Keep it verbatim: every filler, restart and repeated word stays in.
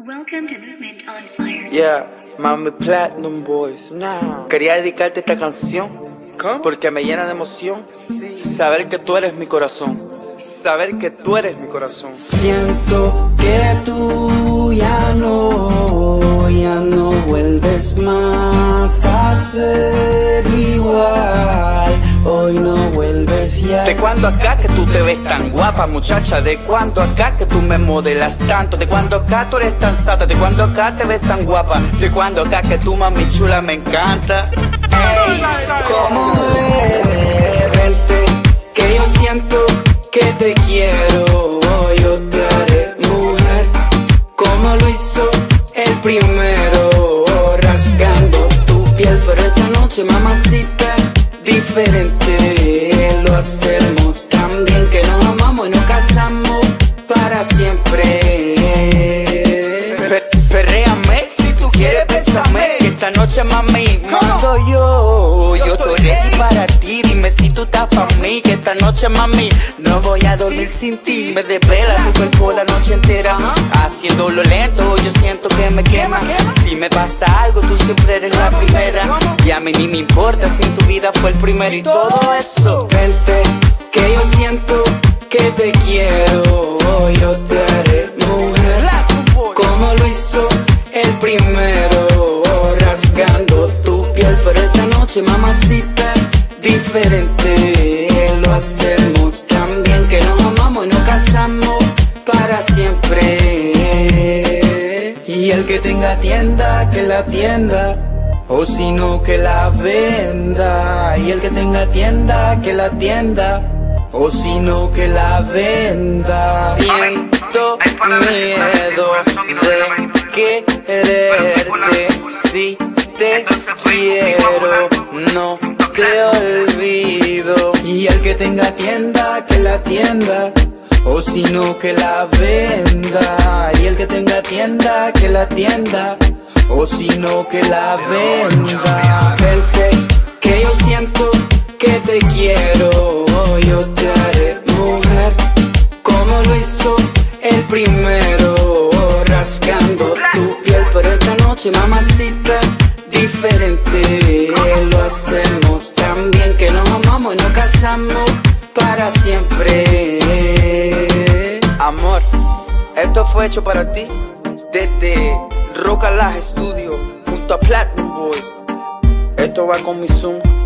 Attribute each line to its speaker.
Speaker 1: Welcome to Movement on Fire.
Speaker 2: Yeah, mami Platinum Boys. Nah. Quería dedicarte esta canción porque me llena de emoción saber que tú eres mi corazón. Saber que tú eres mi corazón.
Speaker 3: Siento que tú ya no, ya no vuelves más a ser igual. Hoy no vuelves ya.
Speaker 2: De cuando acá que tú te ves tan guapa, muchacha. De cuando acá que tú me modelas tanto. De cuando acá tú eres tan sata. De cuando acá te ves tan guapa. De cuando acá que tú, mami chula, me encanta. Hey,
Speaker 3: ¿cómo es? Vente, que yo siento que te quiero. Yo te haré mujer como lo hizo el primero, rasgando tu piel. Pero esta noche, mamacita, diferente. Lo hacemos tan bien que nos amamos y nos casamos para siempre.
Speaker 2: Per Perréame, si tú quieres bésame. Que esta noche, mami, mando yo. Yo estoy ready para ti. Dime si tú estás pa' mí. Que esta noche, mami, no voy a dormir sin ti. Me desvela tu cuerpo la noche entera, haciéndolo lento, yo siento que me quema. Si me pasa algo, tú siempre eres la primera. Y a mí ni me importa si en tu vida fue el primero y todo eso.
Speaker 3: Vente, que yo siento que te quiero. Yo te haré mujer como lo hizo el primero, rasgando tu piel. Pero esta noche, mamacita, diferente. Lo hacemos tan bien que nos amamos y nos casamos para siempre. Y el que tenga tienda, que la tienda, o si no, que la venda. Y el que tenga tienda, que la tienda, o si no, que la venda.
Speaker 2: Siento miedo de quererte. Si te quiero, no te olvido.
Speaker 3: Y el que tenga tienda, que la tienda, o si no, que la venda. Y el que tenga tienda, que la tienda, o si no, que la venda. Vente, que yo siento que te quiero. Yo te haré mujer como lo hizo el primero, rasgando tu piel. Pero esta noche, mamacita, diferente. Lo hacemos tan bien que nos amamos y nos casamos para siempre.
Speaker 2: Amor, esto fue hecho para ti desde Roca Laje Studio junto a Platinum Boys. Esto va con mi Zoom.